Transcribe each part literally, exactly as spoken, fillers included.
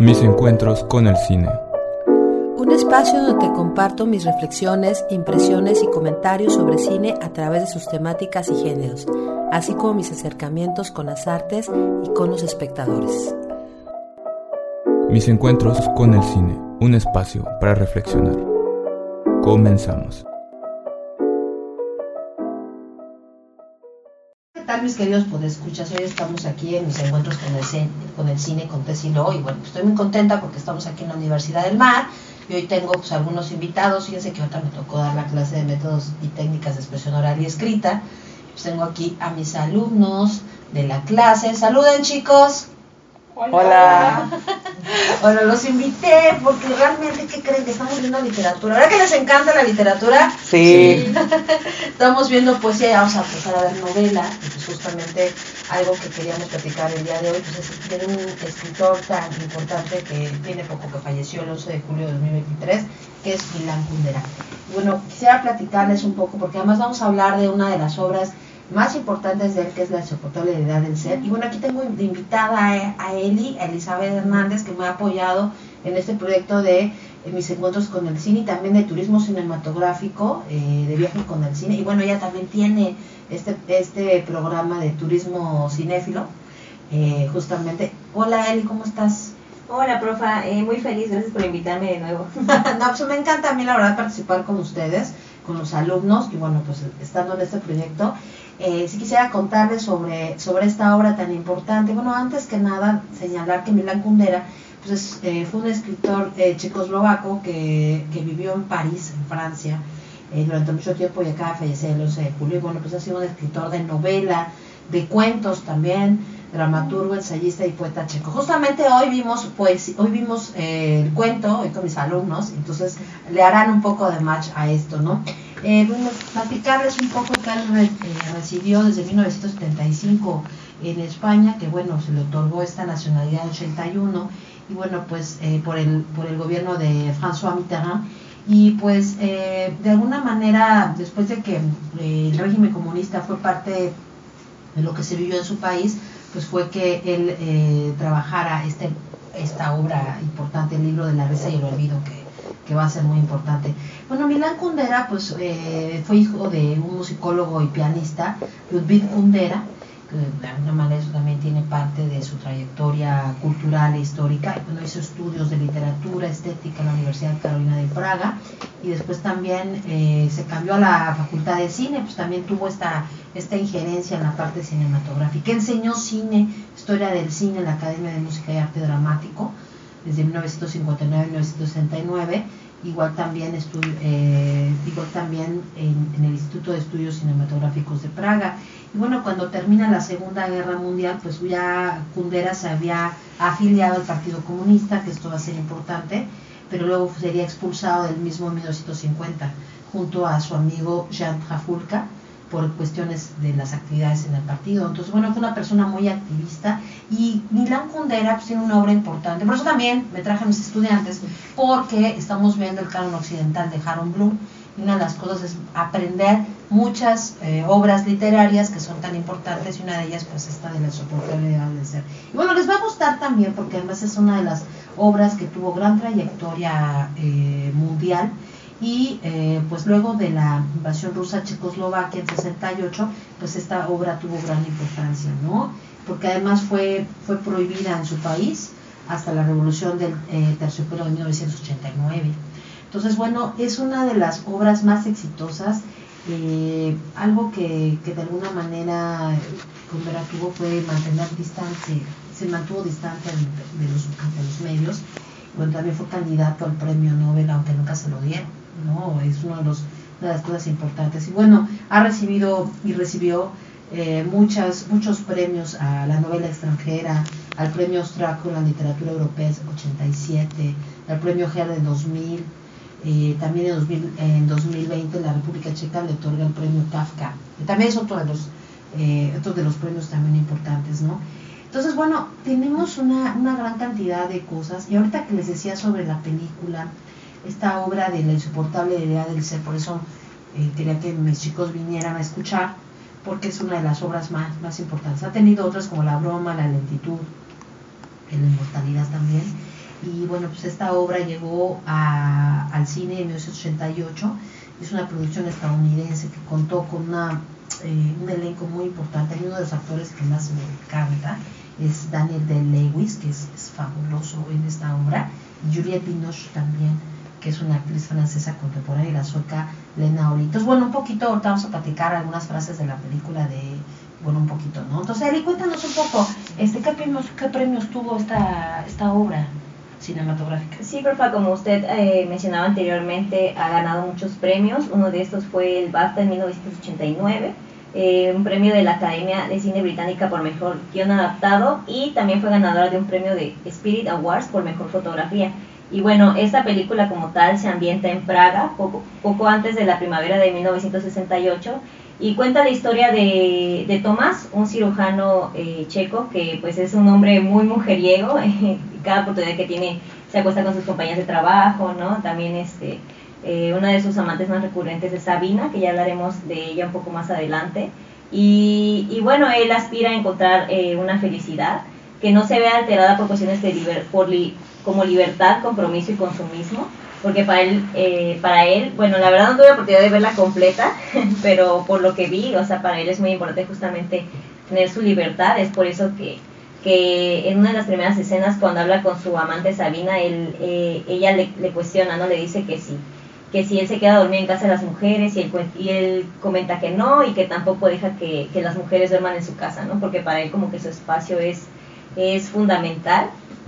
Mis encuentros con el cine. Un espacio donde te comparto mis reflexiones, impresiones y comentarios sobre cine a través de sus temáticas y géneros, así como mis acercamientos con las artes y con los espectadores. Mis encuentros con el cine, un espacio para reflexionar. Comenzamos. ¿Qué tal, mis queridos podescuchas? Hoy estamos aquí en mis encuentros con el, cine, con el cine, con Tessy Lo, y bueno, estoy muy contenta porque estamos aquí en la Universidad del Mar y hoy tengo pues algunos invitados. Fíjense que ahorita me tocó dar la clase de métodos y técnicas de expresión oral y escrita. Pues tengo aquí a mis alumnos de la clase. ¡Saluden, chicos! Hola. Hola. Bueno, los invité porque realmente, ¿qué creen? Que estamos viendo literatura. ¿Verdad que les encanta la literatura? Sí. Sí. Estamos viendo poesía y vamos a empezar a ver novela. Y pues justamente algo que queríamos platicar el día de hoy pues es de un escritor tan importante que tiene poco que falleció el once de julio de dos mil veintitrés, que es Milan Kundera. Y bueno, quisiera platicarles un poco porque además vamos a hablar de una de las obras más importantes de él, que es La insoportable heredad del ser. Y bueno, aquí tengo de invitada a, a Eli, a Elizabeth Hernández, que me ha apoyado en este proyecto de eh, mis encuentros con el cine y también de turismo cinematográfico, eh, de viaje con el cine. Y bueno, ella también tiene este, este programa de turismo cinéfilo, eh, justamente. Hola Eli, ¿cómo estás? Hola, profa, eh, muy feliz, gracias por invitarme de nuevo. No, pues me encanta a mí la verdad participar con ustedes, con los alumnos, y bueno, pues estando en este proyecto. Eh, si quisiera contarles sobre, sobre esta obra tan importante. Bueno, antes que nada, señalar que Milan Kundera pues es, eh, fue un escritor eh, checoslovaco que, que vivió en París, en Francia, eh, durante mucho tiempo y acaba de fallecer el once de julio. Y bueno, pues ha sido un escritor de novela, de cuentos también, dramaturgo, ensayista y poeta checo. Justamente hoy vimos pues hoy vimos eh, el cuento, hoy con mis alumnos, entonces le harán un poco de match a esto, ¿no? Eh, bueno, platicarles un poco que él eh, residió desde mil novecientos setenta y cinco en España, que bueno, se le otorgó esta nacionalidad en ochenta y uno, y bueno, pues eh, por el por el gobierno de François Mitterrand, y pues eh, de alguna manera, después de que eh, el régimen comunista fue parte de lo que se vivió en su país, pues fue que él eh, trabajara este, esta obra importante, el libro de la risa y el olvido, que que va a ser muy importante. Bueno, Milan Kundera pues eh, fue hijo de un musicólogo y pianista, Ludwig Kundera, que de alguna manera eso también tiene parte de su trayectoria cultural e histórica. Y bueno, hizo estudios de literatura, estética en la Universidad Carolina de Praga, y después también eh, se cambió a la Facultad de Cine, pues también tuvo esta, esta injerencia en la parte cinematográfica. Enseñó cine, historia del cine en la Academia de Música y Arte Dramático, desde mil novecientos cincuenta y nueve a mil novecientos sesenta y nueve, igual también, estudio, eh, igual también en, en el Instituto de Estudios Cinematográficos de Praga. Y bueno, cuando termina la Segunda Guerra Mundial, pues ya Kundera se había afiliado al Partido Comunista, que esto va a ser importante, pero luego sería expulsado del mismo en mil novecientos cincuenta, junto a su amigo Jan Trafulka, por cuestiones de las actividades en el partido. Entonces, bueno, fue una persona muy activista, y Milan Kundera pues, tiene una obra importante. Por eso también me traje a mis estudiantes, porque estamos viendo el canon occidental de Harold Bloom, y una de las cosas es aprender muchas eh, obras literarias que son tan importantes, y una de ellas pues esta de La insoportable heredad del ser. Y bueno, les va a gustar también porque además es una de las obras que tuvo gran trayectoria eh, mundial. Y eh, pues luego de la invasión rusa a Checoslovaquia en sesenta y ocho, pues esta obra tuvo gran importancia, ¿no? Porque además fue, fue prohibida en su país hasta la revolución del eh, terciopelo de mil novecientos ochenta y nueve. Entonces, bueno, es una de las obras más exitosas. Eh, algo que, que de alguna manera Kundera tuvo fue mantener distancia, se mantuvo distante de los, de los medios. Bueno, también fue candidato al premio Nobel, aunque nunca se lo dieron, ¿no? Es uno de los, una de las cosas importantes. Y bueno, ha recibido y recibió eh, muchas, muchos premios a la novela extranjera, al premio Austraco en la literatura europea en ochenta y siete, al premio G E R del dos mil, eh, también en, dos mil, en dos mil veinte la República Checa le otorga el premio Kafka, que también es otro de los, eh, otro de los premios también importantes, ¿no? Entonces, bueno, tenemos una, una gran cantidad de cosas, y ahorita que les decía sobre la película, esta obra de La insoportable heredad del ser, por eso eh, quería que mis chicos vinieran a escuchar, porque es una de las obras más, más importantes. Ha tenido otras como La broma, La lentitud, La inmortalidad también, y bueno, pues esta obra llegó a, al cine en mil novecientos ochenta y ocho. Es una producción estadounidense que contó con una, eh, un elenco muy importante. Hay uno de los actores que más me encanta, es Daniel Day-Lewis, que es, es fabuloso en esta obra, y Juliette Binoche también, que es una actriz francesa contemporánea, y la sueca Lena Olin. Entonces, bueno, un poquito, ahorita vamos a platicar algunas frases de la película de, bueno, un poquito, ¿no? Entonces, Eli, cuéntanos un poco, este, ¿qué premios, qué premios tuvo esta, esta obra cinematográfica? Sí, profa, como usted eh, mencionaba anteriormente, ha ganado muchos premios. Uno de estos fue el BAFTA en mil novecientos ochenta y nueve, eh, un premio de la Academia de Cine Británica por mejor guión adaptado, y también fue ganadora de un premio de Spirit Awards por mejor fotografía. Y bueno, esta película como tal se ambienta en Praga, poco, poco antes de la primavera de mil novecientos sesenta y ocho, y cuenta la historia de, de Tomás, un cirujano eh, checo que pues es un hombre muy mujeriego. Cada oportunidad que tiene se acuesta con sus compañeras de trabajo, ¿no? También este, eh, una de sus amantes más recurrentes es Sabina, que ya hablaremos de ella un poco más adelante. Y, y bueno, él aspira a encontrar eh, una felicidad que no se vea alterada por cuestiones de liber, por li, como libertad, compromiso y consumismo, porque para él, eh, para él, bueno, la verdad no tuve la oportunidad de verla completa, pero por lo que vi, o sea, para él es muy importante justamente tener su libertad. Es por eso que, que en una de las primeras escenas, cuando habla con su amante Sabina, él, eh, ella le, le cuestiona, ¿no? Le dice que sí, que si él se queda a dormir en casa de las mujeres, y él, y él comenta que no, y que tampoco deja que, que las mujeres duerman en su casa, ¿no? Porque para él como que su espacio es, es fundamental.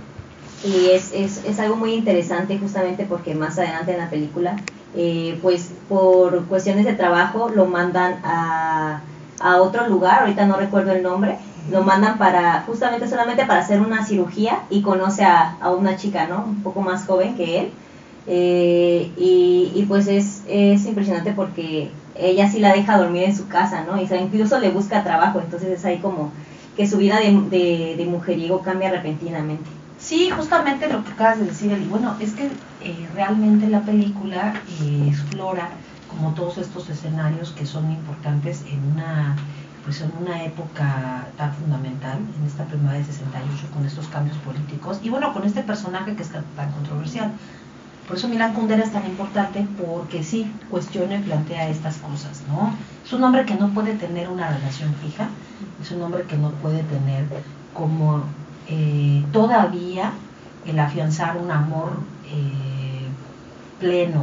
Y es, es, es algo muy interesante, justamente porque más adelante en la película, eh, pues por cuestiones de trabajo lo mandan a, a otro lugar, ahorita no recuerdo el nombre, lo mandan para, justamente solamente para hacer una cirugía, y conoce a, a una chica, ¿no? Un poco más joven que él, eh, y, y pues es, es impresionante porque ella sí la deja dormir en su casa, ¿no? Y o sea, incluso le busca trabajo, entonces es ahí como que su vida de, de, de mujeriego cambia repentinamente. Sí, justamente lo que acabas de decir, Eli. Bueno, es que eh, realmente la película eh, explora como todos estos escenarios que son importantes en una, pues en una época tan fundamental, en esta primavera de sesenta y ocho, con estos cambios políticos, y bueno, con este personaje que es tan controversial. Por eso Milan Kundera es tan importante, porque sí cuestiona y plantea estas cosas, ¿no? Es un hombre que no puede tener una relación fija, es un hombre que no puede tener como eh, todavía el afianzar un amor eh, pleno,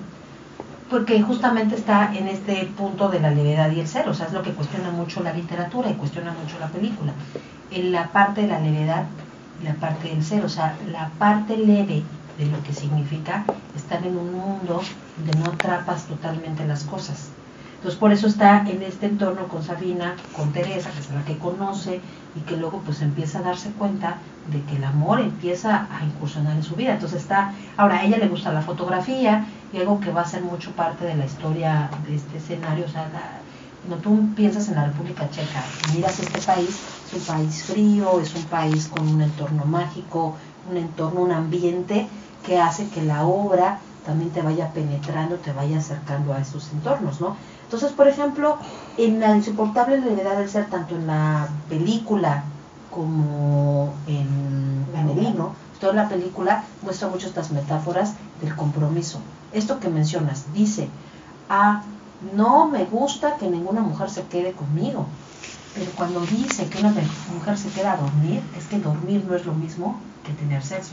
porque justamente está en este punto de la levedad y el cero. O sea, es lo que cuestiona mucho la literatura y cuestiona mucho la película, en la parte de la levedad y la parte del cero. O sea, la parte leve de lo que significa estar en un mundo donde no atrapas totalmente las cosas. Entonces por eso está en este entorno con Sabina, con Teresa, que es la que conoce, y que luego pues empieza a darse cuenta de que el amor empieza a incursionar en su vida. Entonces está, ahora a ella le gusta la fotografía, y algo que va a ser mucho parte de la historia de este escenario. O sea, la, cuando tú piensas en la República Checa, miras este país, es un país frío, es un país con un entorno mágico, un entorno, un ambiente que hace que la obra también te vaya penetrando, te vaya acercando a esos entornos, ¿no? Entonces, por ejemplo, en la insoportable levedad del ser, tanto en la película como en, en el libro, toda la película muestra mucho estas metáforas del compromiso. Esto que mencionas, dice, ah, no me gusta que ninguna mujer se quede conmigo, pero cuando dice que una mujer se queda a dormir, es que dormir no es lo mismo que tener sexo.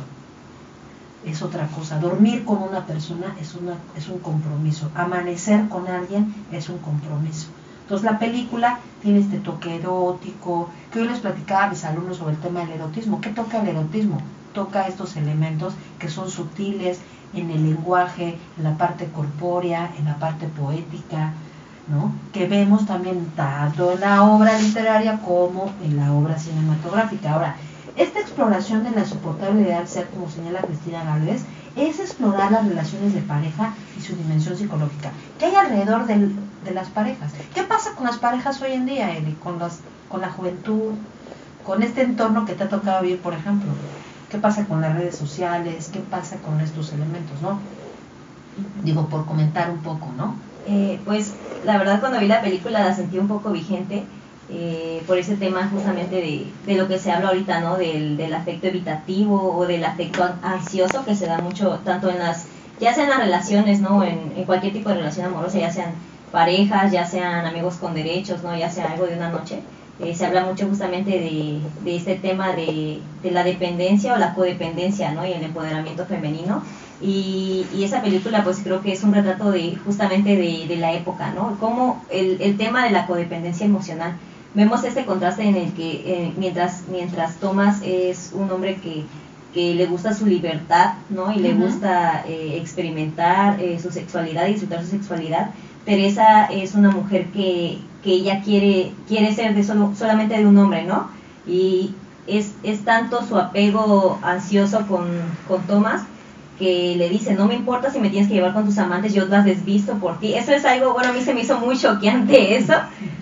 Es otra cosa. Dormir con una persona es, una, es un compromiso. Amanecer con alguien es un compromiso. Entonces la película tiene este toque erótico, que yo les platicaba a mis alumnos sobre el tema del erotismo. ¿Qué toca el erotismo? Toca estos elementos que son sutiles en el lenguaje, en la parte corpórea, en la parte poética, ¿no? Que vemos también tanto en la obra literaria como en la obra cinematográfica. Ahora, esta exploración de la insoportabilidad del ser, como señala Cristina Gálvez, es explorar las relaciones de pareja y su dimensión psicológica. ¿Qué hay alrededor del, de las parejas? ¿Qué pasa con las parejas hoy en día, Eli? Con, las, con la juventud, con este entorno que te ha tocado vivir, por ejemplo. ¿Qué pasa con las redes sociales? ¿Qué pasa con estos elementos, no? Digo, por comentar un poco, ¿no? Eh, pues la verdad, cuando vi la película la sentí un poco vigente, eh, por ese tema justamente de, de lo que se habla ahorita, ¿no? Del, del afecto evitativo o del afecto ansioso que se da mucho tanto en las, ya sean las relaciones, ¿no? En, en cualquier tipo de relación amorosa, ya sean parejas, ya sean amigos con derechos, ¿no? Ya sea algo de una noche. Eh, se habla mucho justamente de, de este tema de, de la dependencia o la codependencia, ¿no? Y el empoderamiento femenino. Y, y esa película pues creo que es un retrato de justamente de, de la época, ¿no? Como el, el tema de la codependencia emocional. Vemos este contraste en el que eh, mientras, mientras Thomas es un hombre que, que le gusta su libertad, ¿no? Y le uh-huh. gusta eh, experimentar eh, su sexualidad y disfrutar su sexualidad, Teresa es una mujer que, que ella quiere, quiere ser de solo, solamente de un hombre, ¿no? Y es, es tanto su apego ansioso con, con Thomas que le dice, no me importa si me tienes que llevar con tus amantes, yo las desvisto por ti. Eso es algo, bueno, a mí se me hizo muy choqueante eso,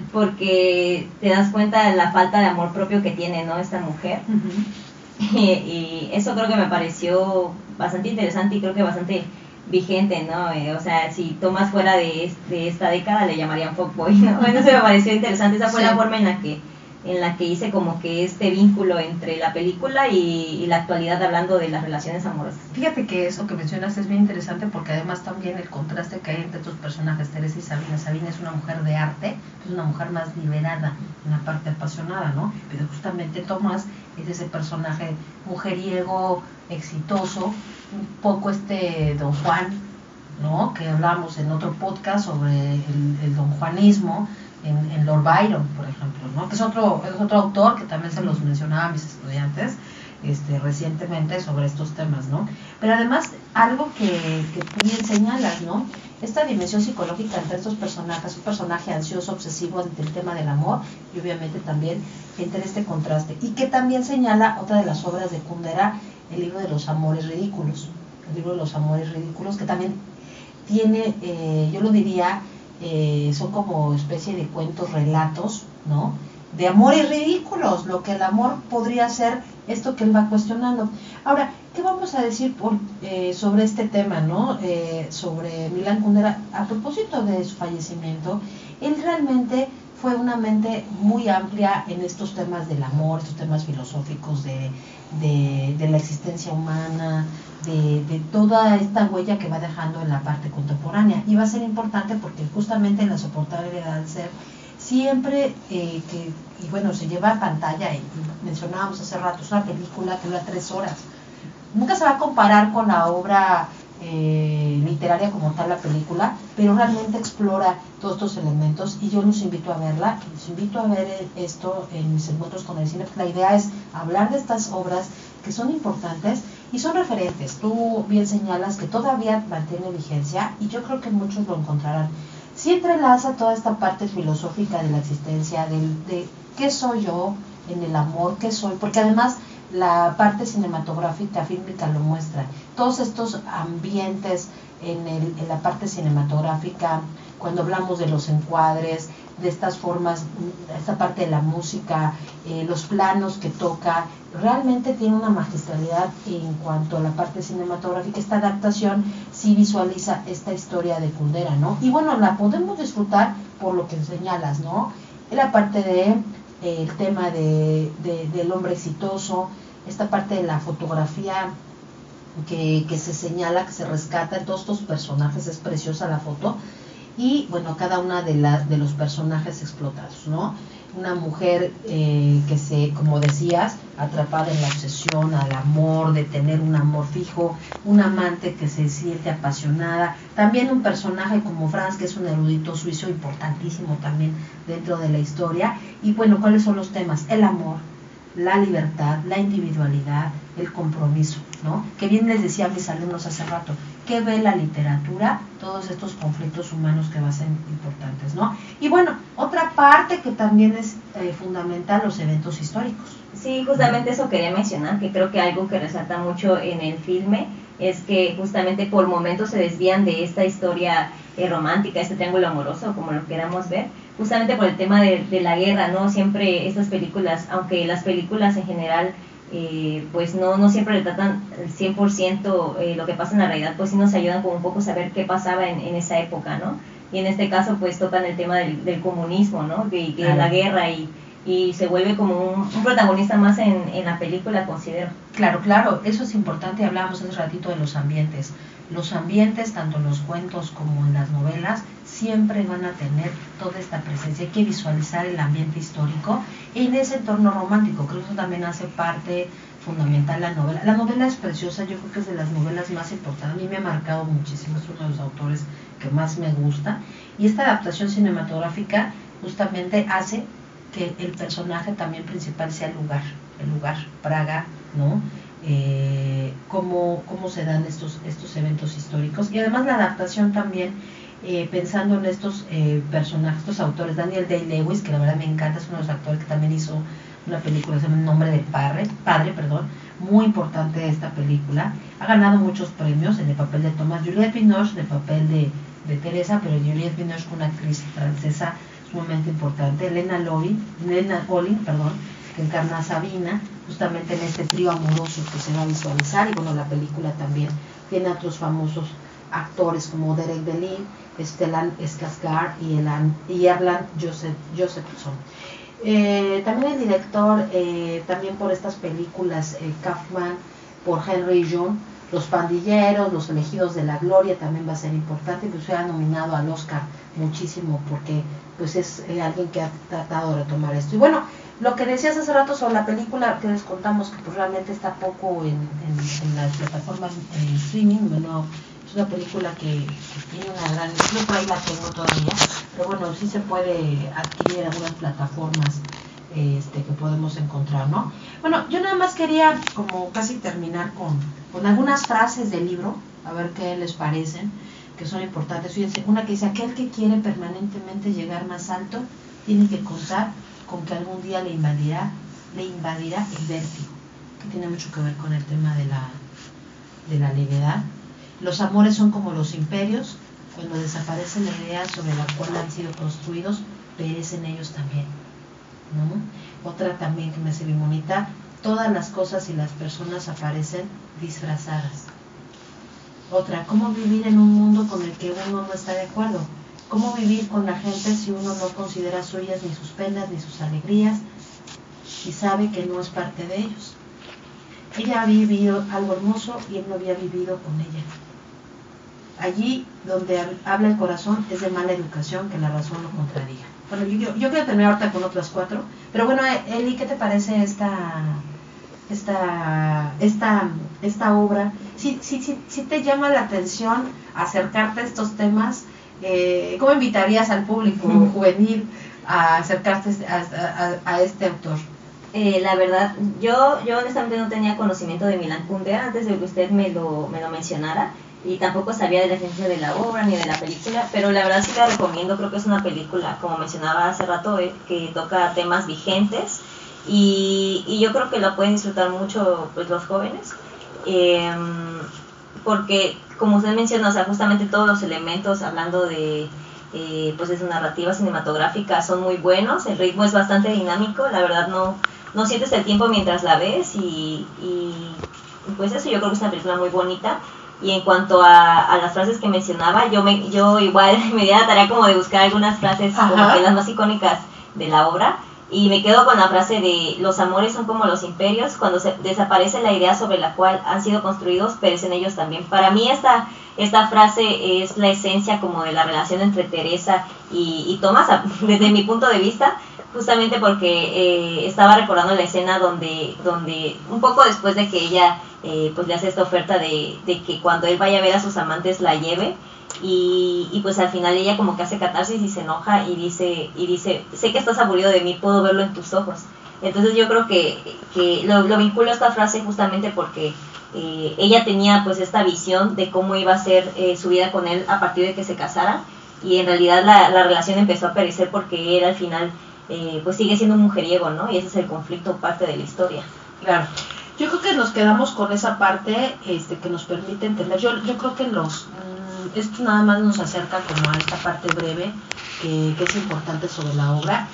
porque te das cuenta de la falta de amor propio que tiene, ¿no? Esta mujer. Uh-huh. y, y eso creo que me pareció bastante interesante y creo que bastante vigente, ¿no? Eh, o sea, si Thomas fuera de, de esta década le llamarían fuckboy, ¿no? Bueno, eso me pareció interesante, esa fue sí. la forma en la que en la que hice como que este vínculo entre la película y, y la actualidad hablando de las relaciones amorosas. Fíjate que eso que mencionas es bien interesante porque además también el contraste que hay entre tus personajes, Teresa y Sabina. Sabina es una mujer de arte, es una mujer más liberada, una parte apasionada, ¿no? Pero justamente Tomás es ese personaje mujeriego, exitoso, un poco este Don Juan, ¿no? Que hablamos en otro podcast sobre el, el don Juanismo, En, en Lord Byron, por ejemplo, ¿no? Que es otro, es otro autor que también se los mencionaba a mis estudiantes este, recientemente sobre estos temas, ¿no? Pero además, algo que, que tú bien señalas, ¿no? Esta dimensión psicológica entre estos personajes, un personaje ansioso, obsesivo ante el tema del amor, y obviamente también entre este contraste, y que también señala otra de las obras de Kundera, el libro de los amores ridículos, el libro de los amores ridículos, que también tiene, eh, yo lo diría, Eh, son como especie de cuentos, relatos, ¿no? De amores ridículos, lo que el amor podría ser, esto que él va cuestionando. Ahora, ¿qué vamos a decir por, eh, sobre este tema, ¿no? Eh, sobre Milan Kundera, a propósito de su fallecimiento, él realmente fue una mente muy amplia en estos temas del amor, estos temas filosóficos de, de, de la existencia humana, de, de toda esta huella que va dejando en la parte contemporánea. Y va a ser importante porque justamente en la soportabilidad del ser, siempre eh, que, y bueno, se lleva a pantalla, y mencionábamos hace rato, es una película que dura tres horas. Nunca se va a comparar con la obra eh, literaria como tal, la película, pero realmente explora todos estos elementos y yo los invito a verla, los invito a ver esto en mis encuentros con el cine, porque la idea es hablar de estas obras que son importantes y son referentes. Tú bien señalas que todavía mantiene vigencia y yo creo que muchos lo encontrarán. Sí entrelaza toda esta parte filosófica de la existencia, de, de qué soy yo en el amor, qué soy, porque además la parte cinematográfica, fílmica lo muestra. Todos estos ambientes en, el, en la parte cinematográfica, cuando hablamos de los encuadres, de estas formas, esta parte de la música, eh, los planos que toca, realmente tiene una magistralidad en cuanto a la parte cinematográfica. Esta adaptación sí visualiza esta historia de Kundera, ¿no? Y bueno, la podemos disfrutar por lo que señalas, ¿no? En la parte de eh, el tema de, de, del hombre exitoso, esta parte de la fotografía que, que se señala, que se rescata en todos estos personajes, es preciosa la foto. Y bueno, cada una de las de los personajes explotados, ¿no? Una mujer eh, que se, como decías, atrapada en la obsesión al amor, de tener un amor fijo, un amante que se siente apasionada, también un personaje como Franz, que es un erudito suizo importantísimo también dentro de la historia. Y bueno, ¿cuáles son los temas? El amor, la libertad, la individualidad, el compromiso, ¿no? Que bien les decía a mis alumnos hace rato, ¿qué ve la literatura? Todos estos conflictos humanos que van a ser importantes, ¿no? Y bueno, otra parte que también es eh, fundamental, los eventos históricos. Sí, justamente eso quería mencionar, que creo que algo que resalta mucho en el filme es que justamente por momentos se desvían de esta historia eh, romántica, este triángulo amoroso, como lo queramos ver, justamente por el tema de, de la guerra, ¿no? Siempre estas películas, aunque las películas en general eh, pues no, no siempre retratan el cien por ciento eh, lo que pasa en la realidad, pues sí nos ayudan como un poco a saber qué pasaba en, en esa época, ¿no? y en este caso pues tocan el tema del, del comunismo, ¿no? De, de Claro. la guerra y, y se vuelve como un, un protagonista más en, en la película, considero. Claro, claro, eso es importante. Hablábamos hace ratito de los ambientes. Los ambientes, tanto en los cuentos como en las novelas, siempre van a tener toda esta presencia. Hay que visualizar el ambiente histórico en ese entorno romántico. Creo que eso también hace parte fundamental la novela. La novela es preciosa, yo creo que es de las novelas más importantes. A mí me ha marcado muchísimo, es uno de los autores que más me gusta. Y esta adaptación cinematográfica justamente hace que el personaje también principal sea el lugar, el lugar, Praga, ¿no? Eh, cómo, cómo se dan estos, estos eventos históricos. Y además la adaptación también, eh, pensando en estos eh, personajes, estos autores, Daniel Day-Lewis, que la verdad me encanta, es uno de los actores que también hizo una película que se llama El nombre de padre, padre, perdón, muy importante esta película. Ha ganado muchos premios en el papel de Thomas. Juliette Binoche, en el papel de, de Teresa, pero Juliette Binoche fue una actriz francesa sumamente importante. Elena Olin, Elena Olin, perdón, que encarna a Sabina, justamente en este trío amoroso que se va a visualizar. Y bueno, la película también tiene a otros famosos actores como Derek Delin, Stellan Skarsgård y, Elan, y Erland Joseph, Josephson. Eh, también el director, eh, también por estas películas, eh, Kaufman, por Henry June, Los Pandilleros, Los Elegidos de la Gloria, también va a ser importante, pues se ha nominado al Oscar muchísimo porque pues es eh, alguien que ha tratado de retomar esto. Y bueno, lo que decías hace rato sobre la película que les contamos, que pues realmente está poco en, en, en las plataformas en streaming, bueno, es una película que, que tiene una gran, yo por ahí la tengo todavía, pero bueno, sí se puede adquirir en algunas plataformas este, que podemos encontrar, ¿no? Bueno, yo nada más quería como casi terminar con, con algunas frases del libro, a ver qué les parecen, que son importantes. Fíjense, una que dice: aquel que quiere permanentemente llegar más alto tiene que contar con que algún día le invadirá, le invadirá el vértigo, que tiene mucho que ver con el tema de la, de la levedad. Los amores son como los imperios, cuando desaparece la idea sobre la cual han sido construidos, perecen ellos también, ¿no? Otra también que me hace bien bonita: todas las cosas y las personas aparecen disfrazadas. Otra: ¿cómo vivir en un mundo con el que uno no está de acuerdo? ¿Cómo vivir con la gente si uno no considera suyas ni sus penas ni sus alegrías y sabe que no es parte de ellos? Ella había vivido algo hermoso y él no había vivido con ella. Allí donde habla el corazón es de mala educación que la razón lo contradiga. Bueno, yo, yo, yo quiero terminar ahorita con otras cuatro, pero bueno, Eli, ¿qué te parece esta esta esta esta obra? Si sí, sí, sí, sí te llama la atención acercarte a estos temas, eh, ¿cómo invitarías al público juvenil a acercarse a, a, a este autor? Eh, la verdad, yo yo honestamente no tenía conocimiento de Milan Kundera antes de que usted me lo, me lo mencionara, y tampoco sabía de la esencia de la obra ni de la película, pero la verdad sí la recomiendo. Creo que es una película, como mencionaba hace rato, eh, que toca temas vigentes, y, y yo creo que la pueden disfrutar mucho pues los jóvenes, eh, porque como usted menciona, o sea, justamente todos los elementos hablando de eh, pues de su narrativa cinematográfica son muy buenos, el ritmo es bastante dinámico, la verdad no, no sientes el tiempo mientras la ves, y, y pues eso, yo creo que es una película muy bonita. Y en cuanto a, a las frases que mencionaba, yo me yo igual me di la tarea como de buscar algunas frases como que las más icónicas de la obra, y me quedo con la frase de: los amores son como los imperios, cuando se desaparece la idea sobre la cual han sido construidos, perecen ellos también. Para mí esta, esta frase es la esencia como de la relación entre Teresa y, y Tomás, desde mi punto de vista, justamente porque eh, estaba recordando la escena donde, donde un poco después de que ella eh, pues le hace esta oferta de, de que cuando él vaya a ver a sus amantes la lleve, y, y pues al final ella como que hace catarsis y se enoja y dice, y dice sé que estás aburrido de mí, puedo verlo en tus ojos. Entonces yo creo que, que lo, lo vinculo a esta frase justamente porque eh, ella tenía pues esta visión de cómo iba a ser eh, su vida con él a partir de que se casaran, y en realidad la, la relación empezó a perecer porque él al final eh, pues sigue siendo un mujeriego, ¿no? Y ese es el conflicto, parte de la historia. Claro. Yo creo que nos quedamos con esa parte este, que nos permite entender. Yo, yo creo que los mmm, esto nada más nos acerca como a esta parte breve que, que es importante sobre la obra.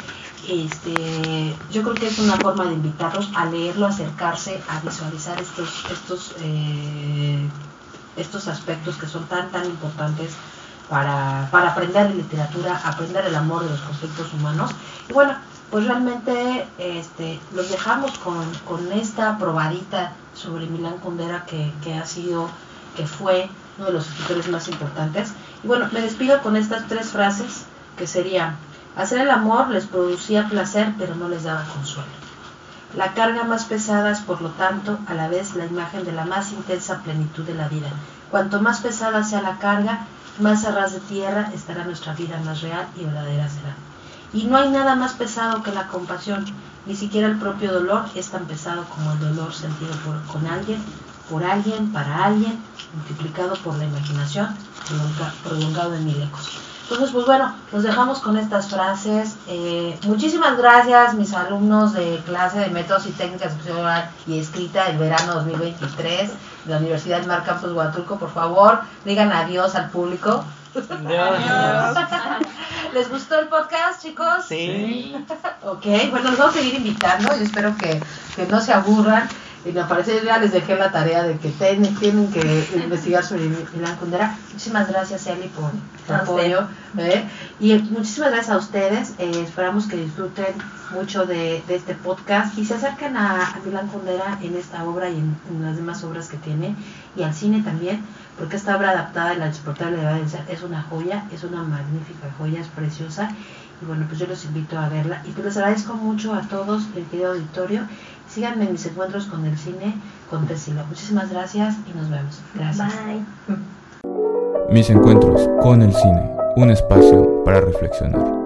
Este, yo creo que es una forma de invitarlos a leerlo, a acercarse, a visualizar estos estos eh, estos aspectos que son tan tan importantes para, para aprender literatura, aprender el amor de los conflictos humanos. Y bueno, pues realmente este, los dejamos con, con esta probadita sobre Milán Kundera que, que ha sido, que fue uno de los escritores más importantes. Y bueno, me despido con estas tres frases que serían: hacer el amor les producía placer, pero no les daba consuelo. La carga más pesada es, por lo tanto, a la vez la imagen de la más intensa plenitud de la vida. Cuanto más pesada sea la carga, más a ras de tierra estará nuestra vida, más real y verdadera será. Y no hay nada más pesado que la compasión, ni siquiera el propio dolor es tan pesado como el dolor sentido por, con alguien, por alguien, para alguien, multiplicado por la imaginación, prolonga, prolongado en mil ecos. Entonces, pues bueno, nos dejamos con estas frases. Eh, muchísimas gracias, mis alumnos de clase de métodos y técnicas de expresión oral y escrita del verano dos mil veintitrés de la Universidad Mar Campus Huatulco. Por favor, digan adiós al público. Adiós. ¿Les gustó el podcast, chicos? Sí. Ok, bueno, los vamos a seguir invitando. Yo espero que, que no se aburran. Y me parece, ya les dejé la tarea de que ten, tienen que investigar sobre Milán Kundera. Muchísimas gracias, Eli, por tu apoyo. ¿eh? Y muchísimas gracias a ustedes. Eh, esperamos que disfruten mucho de, de este podcast y se acerquen a, a Milán Kundera en esta obra y en, en las demás obras que tiene, y al cine también, porque esta obra adaptada de La insoportable levedad del ser es una joya, es una magnífica joya, es preciosa. Y bueno, pues yo los invito a verla. Y pues les agradezco mucho a todos, el querido auditorio. Síganme en mis encuentros con el cine, con Tesila. Muchísimas gracias y nos vemos. Gracias. Bye. Mis encuentros con el cine, un espacio para reflexionar.